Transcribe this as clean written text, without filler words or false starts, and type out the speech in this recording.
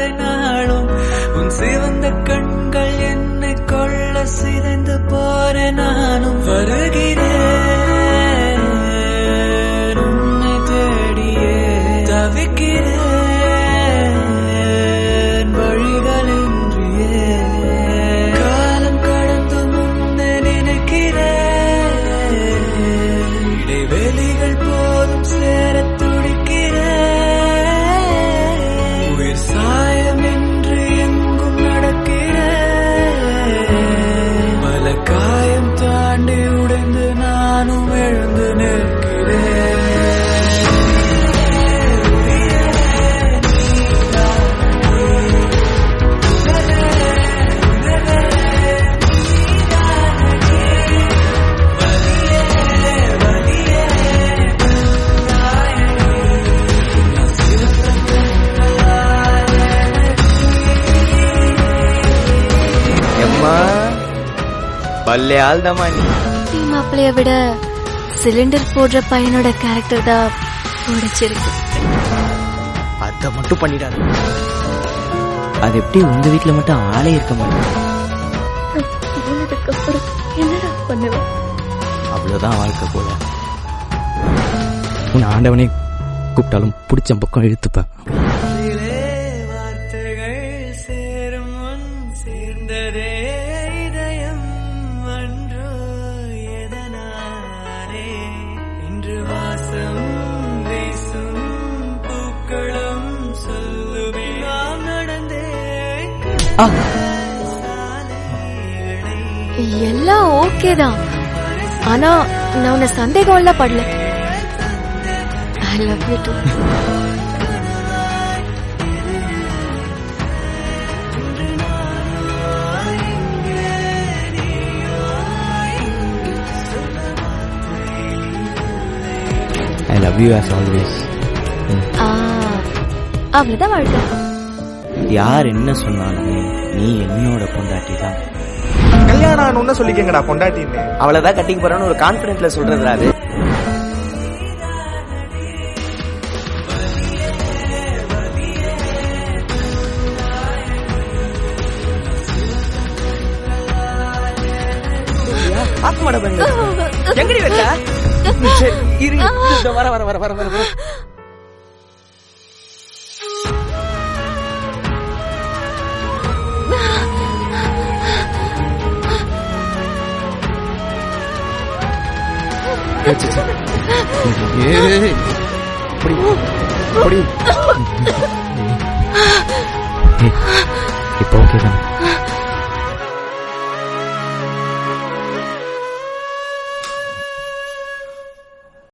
ஆசை நாளும் உன் சிவந்த கண்கள் என்னை கொள்ள சிதைந்து போற நானும் வருகிறேன் உன்னை தேடியே தவிக்கிறேன் வழிகளின்றியே காலம் கடந்து முன்னே நினைக்கிறேன் இடைவெளிகள் போதும் சேர துடிக்கிறேன் உயிர் சாயம் என்று எங்கும் நடக்கிறேன் பல காயம் தாண்டி உடைந்து நானும் எழுந்து நிற்கிறேன் பல்லே ஆள்தமா நீ மாப்பிளைய விட சிலிண்டர் போடுற பையனோட கேரக்டர் தான் பிடிச்சிருக்கு. அத மட்டும் பண்ணிடாது. அது எப்படி உங்க வீட்டுல மட்டும் ஆளே இருக்க மாட்டேன். அப்புறம் என்னடா பண்ணுவேன்? அவ்வளவுதான் வாழ்க்கை போல. உன் ஆண்டவனே கூப்பிட்டாலும் பிடிச்ச பக்கம் இழுத்துப்பேன். எல்லாம் ஓகே தான், ஆனா நான் உன்னை சந்தேகம் எல்லாம் படல. I love you too. I love you as always. அவ்வளவுதான் வாழ்க்கை. யார் என்ன சொன்னாலும் நீ என்னோட பொண்டாட்டி தான். கல்யாணம் ஆனு சொல்லிக்கங்கடா பொண்டாட்டின்னு. அவ்வளவுதான் கட்டிக்க போறான்னு ஒரு கான்பிடன்ட்ல சொல்றதுடா அது. ஆத்மாட பெண்ணு எங்கடி வச்சா? இரு வர வர வர வர வர. இப்போ ஓகே தான்.